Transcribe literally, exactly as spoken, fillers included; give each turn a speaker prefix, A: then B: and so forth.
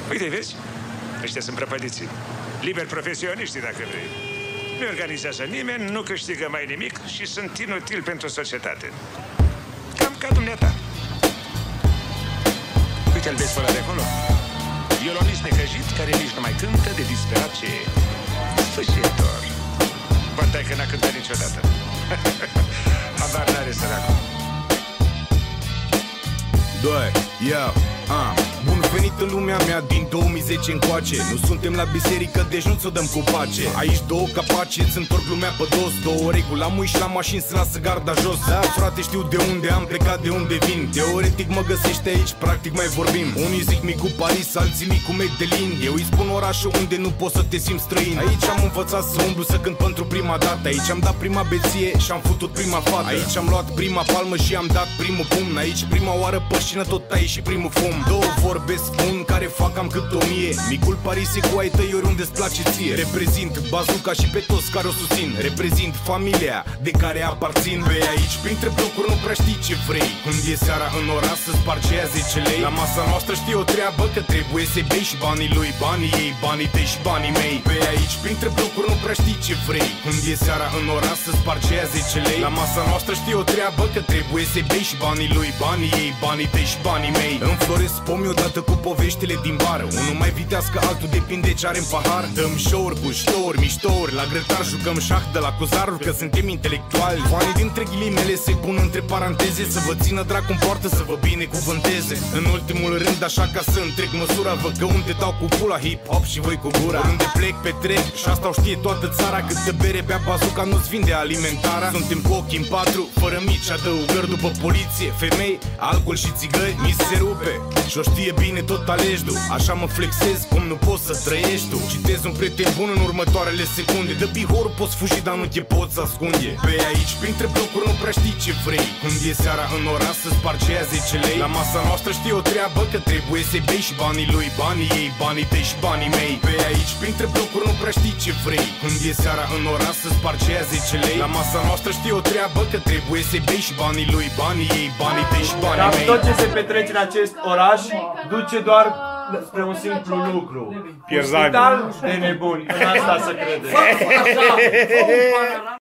A: Uite, vezi? Ăștia sunt prăpădiții. Liberi profesioniști, dacă vrei. Nu organizează nimeni, nu câștigă mai nimic și sunt inutili pentru societate. Cam ca dumneata. Uite-l vezi pe ăla de acolo? Violonist necăjit care nici nu mai cântă de disperat ce e. Sfârșitor. Bătai că n-a cântat niciodată. Habar n-are săracul.
B: Doi, eu, am Bun venit în lumea mea din două mii zece încoace. Nu suntem la biserică, deci nu ți-o dăm cu pace. Aici două capace, îți întorc lumea pe dos. Două reguli, la mui și la mașini să lasă garda jos. Da, frate, știu de unde am plecat, de unde vin. Teoretic mă găsește aici, practic mai vorbim. Unii zic micu Paris, alții micu Medellin. Eu îi spun orașul unde nu poți să te simți străin. Aici am învățat să umblu, să cânt pentru prima dată. Aici am dat prima beție și am futut prima fată. Aici am luat prima palmă și am dat primul pumn. Aici prima oară pășină, tot aici și primul fum. Două vorbe spun care fac cam cât o mie. Micul Paris e cu ai tăi oriunde-ți place ție. Reprezint bazuca și pe toți care o susțin. Reprezint familia de care aparțin. Pe aici, printre blocuri nu prea știi ce vrei. Când e seara în oraș să sparge aia zece lei. La masa noastră știi o treabă că trebuie să bei și banii lui, banii ei, banii tăi și banii mei. Pe aici, printre blocuri nu prea știi ce vrei. Când e seara în oraș să sparge aia zece lei. La masa noastră știi o treabă că trebuie să bei și banii lui, banii ei, banii tăi și banii mei. Înfloresc pomii odată cu poveștile din bară. Unul mai vitească, altul depinde ce are în pahar. Dăm show-uri cu ștouri, miștouri. La grătar jucăm șah de la cuzaruri, că suntem intelectuali. Fanii dintre ghilimele se pun între paranteze. Să vă țină dracu în poartă, să vă binecuvânteze. În ultimul rând, așa ca să întreg măsura, vă că unde dau cu pula hip-hop și voi cu gura. Oriunde plec, petrec și asta o știe toată țara. Câtă bere bea bazuca, nu-ți vinde alimentarea. Suntem cu ochii în patru, fără mici adăugări. După poliție, femei, alcool și țigări. Mi se rupe și o știe bine tot Alejdu. Așa mă flexez cum nu poți să trăiești tu. Citez un prieten bun în următoarele secunde. De bihorul poți fugi, dar nu te poți ascunde. Pe aici, printre blocuri nu prea știi ce vrei. Când e seara în oraș să sparge aia zece lei. La masa noastră știi o treabă că trebuie să bei și banii lui, banii ei, banii tăi și banii mei. Pe aici, printre blocuri nu prea știi ce vrei. Când e seara în oraș să sparge aia zece lei. La masa noastră știi o treabă că trebuie să bei și banii lui, banii ei, banii tăi și banii mei.
C: Tot ce se petrece în acest oraș duce doar spre un simplu lucru.
B: Pierzani.
C: Un spital de nebuni. În asta să crede.